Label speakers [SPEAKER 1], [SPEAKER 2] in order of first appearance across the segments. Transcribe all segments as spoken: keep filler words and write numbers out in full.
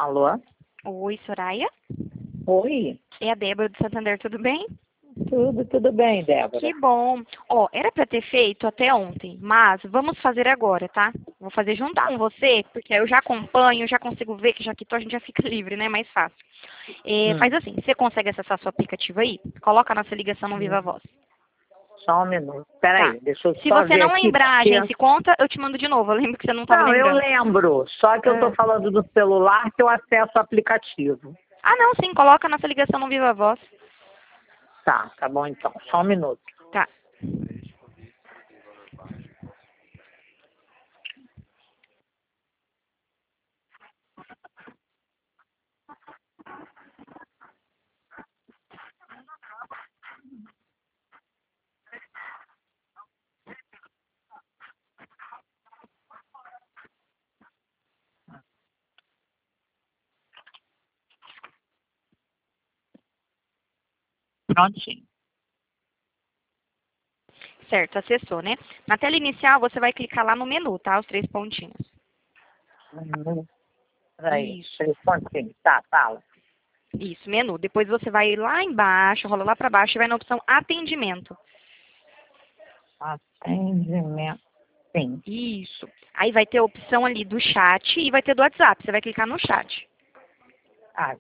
[SPEAKER 1] Alô?
[SPEAKER 2] Oi, Soraya.
[SPEAKER 1] Oi,
[SPEAKER 2] É a Débora do Santander, tudo bem?
[SPEAKER 1] tudo, tudo bem, Débora?
[SPEAKER 2] Que bom. Ó, era pra ter feito até ontem, mas vamos fazer agora, tá? Vou fazer junto
[SPEAKER 1] Tá.
[SPEAKER 2] com você, porque aí eu já acompanho, já consigo ver que já quitou, a gente já fica livre, né? Mais fácil. É,
[SPEAKER 1] Hum.
[SPEAKER 2] faz assim, você consegue acessar seu aplicativo aí? Coloca a nossa ligação no Viva Voz.
[SPEAKER 1] Só um minuto.
[SPEAKER 2] Tá.
[SPEAKER 1] Peraí, deixa eu
[SPEAKER 2] Se
[SPEAKER 1] só
[SPEAKER 2] você
[SPEAKER 1] ver
[SPEAKER 2] não
[SPEAKER 1] aqui,
[SPEAKER 2] lembrar,
[SPEAKER 1] porque...
[SPEAKER 2] gente, se conta, eu te mando de novo. Eu lembro que você não estava
[SPEAKER 1] Não, eu
[SPEAKER 2] lembrando.
[SPEAKER 1] lembro, só que eu tô
[SPEAKER 2] Ah.
[SPEAKER 1] falando do celular que eu acesso o aplicativo.
[SPEAKER 2] Ah, não, sim, coloca a nossa ligação no Viva Voz.
[SPEAKER 1] Tá, tá bom então, só um minuto.
[SPEAKER 2] Tá.
[SPEAKER 1] Prontinho.
[SPEAKER 2] Certo, acessou, né? Na tela inicial, você vai clicar lá no menu, tá? Os três pontinhos.
[SPEAKER 1] Hum, Peraí,
[SPEAKER 2] Isso.
[SPEAKER 1] três pontinhos. Tá, fala.
[SPEAKER 2] Isso, menu. Depois você vai lá embaixo, rola lá para baixo e vai na opção atendimento.
[SPEAKER 1] Atendimento. Sim.
[SPEAKER 2] Isso. Aí vai ter a opção ali do chat e vai ter do WhatsApp. Você vai clicar no chat.
[SPEAKER 1] Ah,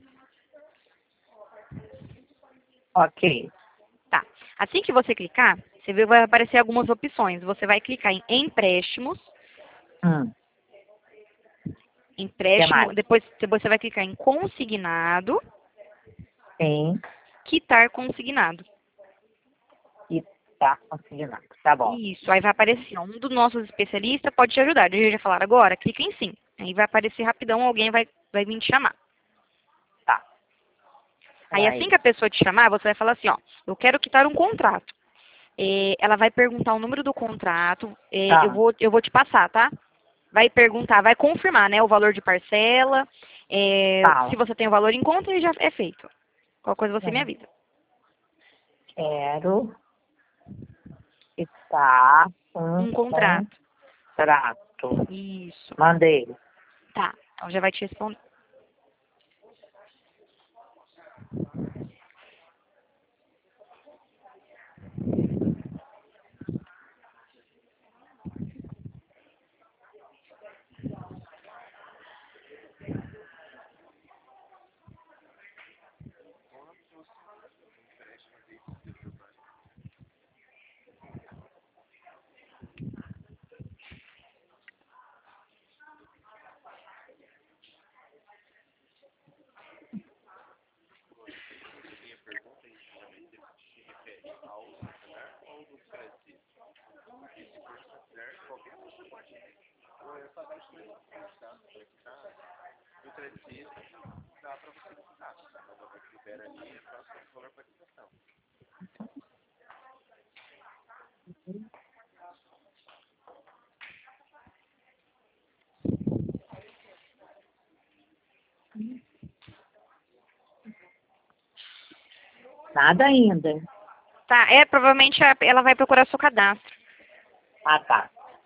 [SPEAKER 1] ok.
[SPEAKER 2] Tá. Assim que você clicar, você vê, vai aparecer algumas opções. Você vai clicar em empréstimos,
[SPEAKER 1] Hum, que
[SPEAKER 2] empréstimo,
[SPEAKER 1] mais?
[SPEAKER 2] depois você vai clicar em consignado,
[SPEAKER 1] Sim.
[SPEAKER 2] quitar consignado.
[SPEAKER 1] E tá conseguindo. Tá bom.
[SPEAKER 2] Isso, aí vai aparecer, ó, um dos nossos especialistas pode te ajudar. Deixa eu já falar agora, clica em sim. Aí vai aparecer rapidão, alguém vai, vai vir te chamar.
[SPEAKER 1] Tá.
[SPEAKER 2] Aí assim
[SPEAKER 1] Peraí.
[SPEAKER 2] que a pessoa te chamar, você vai falar assim, ó, eu quero quitar um contrato. É, ela vai perguntar o número do contrato, é, eu,
[SPEAKER 1] Tá.
[SPEAKER 2] vou, eu vou te passar, tá? Vai perguntar, vai confirmar, né, o valor de parcela, é, se
[SPEAKER 1] Fala.
[SPEAKER 2] você tem o valor em conta, e já é feito. Qualquer coisa você me avisa.
[SPEAKER 1] Quero quitar um
[SPEAKER 2] Um contrato.
[SPEAKER 1] contrato.
[SPEAKER 2] Isso.
[SPEAKER 1] Mandei.
[SPEAKER 2] Tá. Então já vai te responder.
[SPEAKER 1] Nada ainda.
[SPEAKER 2] Tá, é, provavelmente a- ela vai procurar seu cadastro.
[SPEAKER 1] Ah, tá.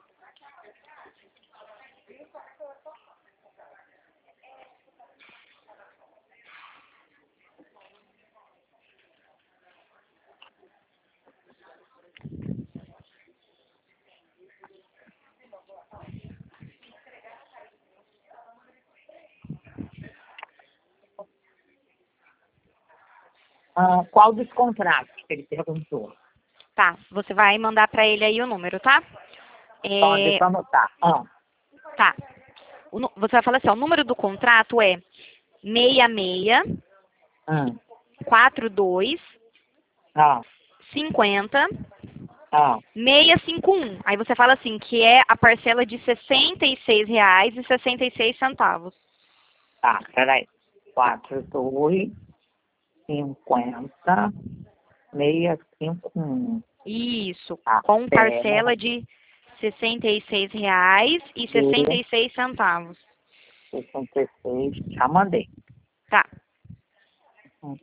[SPEAKER 1] Ah, qual dos contratos que ele perguntou?
[SPEAKER 2] Tá, você vai mandar pra ele aí o número, tá?
[SPEAKER 1] Só
[SPEAKER 2] É,
[SPEAKER 1] deixa eu anotar. Ah,
[SPEAKER 2] tá. O nu- você vai falar assim, ó, o número do contrato é seis seis
[SPEAKER 1] hum,
[SPEAKER 2] quatro dois
[SPEAKER 1] ah,
[SPEAKER 2] cinquenta
[SPEAKER 1] ah,
[SPEAKER 2] seiscentos e cinquenta e um. Aí você fala assim, que é a parcela de sessenta e seis reais e sessenta e seis centavos.
[SPEAKER 1] tá, peraí.
[SPEAKER 2] Tá.
[SPEAKER 1] Quatro, dois, cinquenta, meia, cinco, um.
[SPEAKER 2] Isso,
[SPEAKER 1] Tá,
[SPEAKER 2] com
[SPEAKER 1] pera,
[SPEAKER 2] parcela de sessenta e seis reais e sessenta
[SPEAKER 1] de
[SPEAKER 2] e seis centavos.
[SPEAKER 1] sessenta e seis, já mandei.
[SPEAKER 2] Tá.
[SPEAKER 1] Hum.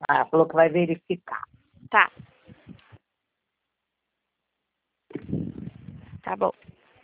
[SPEAKER 1] Ah, ela falou que vai verificar.
[SPEAKER 2] Tá. Tá bom.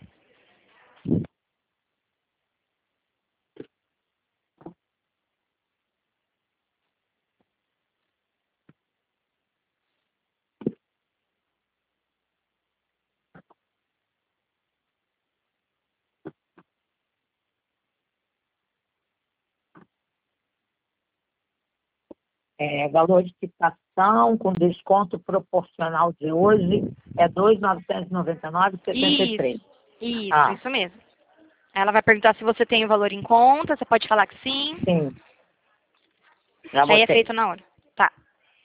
[SPEAKER 1] É, valor de quitação com desconto proporcional de hoje é dois mil novecentos e noventa e nove reais e setenta e três centavos.
[SPEAKER 2] Isso, isso,
[SPEAKER 1] Ah.
[SPEAKER 2] isso mesmo. Ela vai perguntar se você tem o valor em conta, você pode falar que sim.
[SPEAKER 1] Sim. Já
[SPEAKER 2] Aí é
[SPEAKER 1] botei.
[SPEAKER 2] feito na hora. Tá.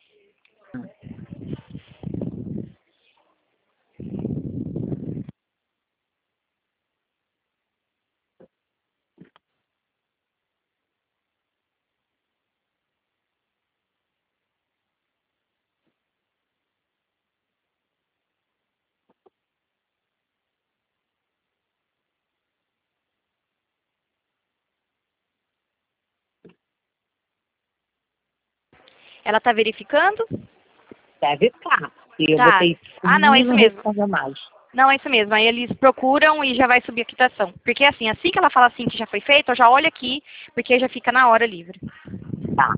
[SPEAKER 2] Ela tá verificando?
[SPEAKER 1] Deve estar. E eu
[SPEAKER 2] Tá.
[SPEAKER 1] botei sim
[SPEAKER 2] Ah, não, é
[SPEAKER 1] e
[SPEAKER 2] isso
[SPEAKER 1] não
[SPEAKER 2] mesmo.
[SPEAKER 1] respondeu mais.
[SPEAKER 2] Não, é isso mesmo. Aí eles procuram e já vai subir a quitação. Porque assim, assim que ela fala assim que já foi feito, eu já olho aqui, porque já fica na hora livre.
[SPEAKER 1] Tá.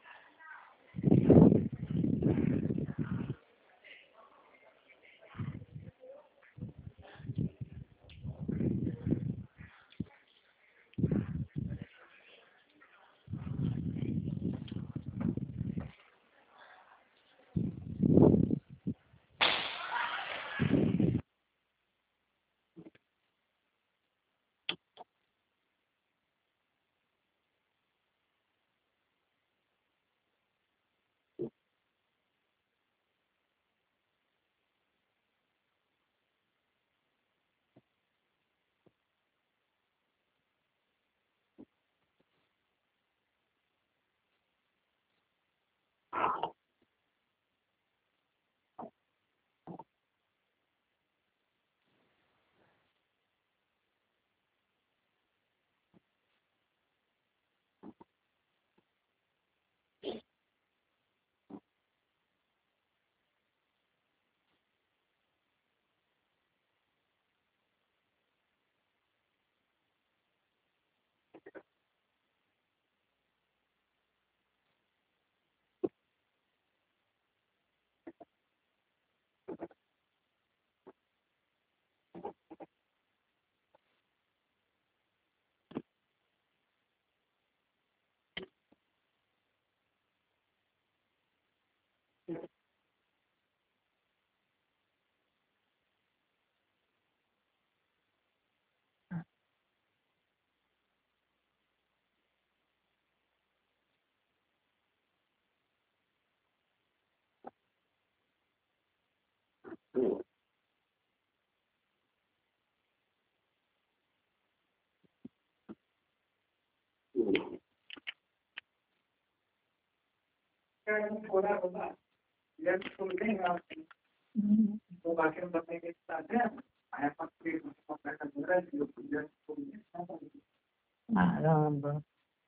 [SPEAKER 1] Caramba.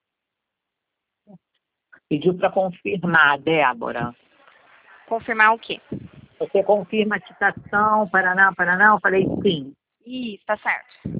[SPEAKER 1] Pediu para confirmar, Débora.
[SPEAKER 2] Confirmar o quê?
[SPEAKER 1] Você confirma a quitação, Paraná, Paraná? Eu falei sim.
[SPEAKER 2] Isso, tá certo.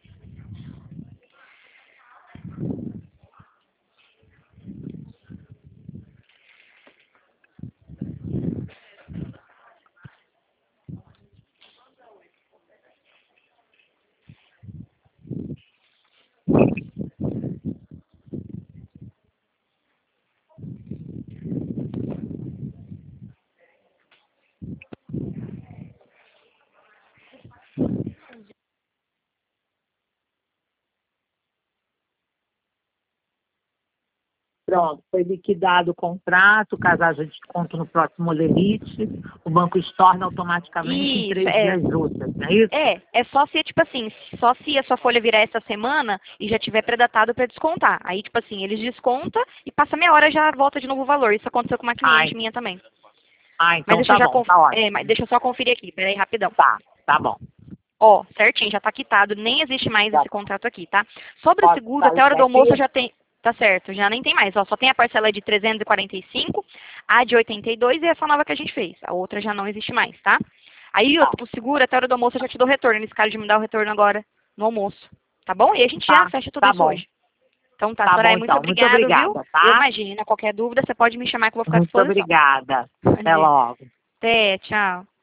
[SPEAKER 1] Pronto, foi liquidado o contrato, casagem de desconto no próximo lerite, o banco estorna automaticamente em
[SPEAKER 2] Isso,
[SPEAKER 1] três
[SPEAKER 2] é.
[SPEAKER 1] dias úteis, não é isso?
[SPEAKER 2] É, é só se, tipo assim, só se a sua folha virar essa semana e já tiver pré-datado para descontar. Aí, tipo assim, eles descontam e passa meia hora já volta de novo o valor. Isso aconteceu com uma cliente
[SPEAKER 1] Ai.
[SPEAKER 2] minha também.
[SPEAKER 1] Ah,
[SPEAKER 2] Mas
[SPEAKER 1] então
[SPEAKER 2] deixa eu
[SPEAKER 1] tá
[SPEAKER 2] já
[SPEAKER 1] bom,
[SPEAKER 2] conf...
[SPEAKER 1] tá ótimo.
[SPEAKER 2] é, mas deixa eu só conferir aqui, peraí, rapidão.
[SPEAKER 1] Tá, tá bom.
[SPEAKER 2] Ó, certinho, já tá quitado, nem existe mais
[SPEAKER 1] Tá.
[SPEAKER 2] esse contrato aqui, tá? Sobre o
[SPEAKER 1] Posso
[SPEAKER 2] seguro,
[SPEAKER 1] dar
[SPEAKER 2] até a hora do
[SPEAKER 1] isso
[SPEAKER 2] almoço eu
[SPEAKER 1] aqui?
[SPEAKER 2] já tenho. Tá certo, já nem tem mais. Ó, só tem a parcela de trezentos e quarenta e cinco, a de oitenta e dois e essa nova que a gente fez. A outra já não existe mais, tá? Aí
[SPEAKER 1] Tá,
[SPEAKER 2] o, o seguro, até a hora do almoço, eu já te dou retorno. Nesse caso de me dar o retorno agora no almoço. Tá bom? E a gente já
[SPEAKER 1] tá,
[SPEAKER 2] fecha tudo
[SPEAKER 1] tá
[SPEAKER 2] isso
[SPEAKER 1] bom.
[SPEAKER 2] hoje. Então tá,
[SPEAKER 1] Tá
[SPEAKER 2] Soraya,
[SPEAKER 1] bom,
[SPEAKER 2] muito
[SPEAKER 1] então. Muito
[SPEAKER 2] obrigada, viu?
[SPEAKER 1] obrigada, tá?
[SPEAKER 2] Imagina, qualquer dúvida, você pode me chamar que eu vou ficar à
[SPEAKER 1] Muito
[SPEAKER 2] disposição.
[SPEAKER 1] obrigada. Até logo.
[SPEAKER 2] Até, tchau.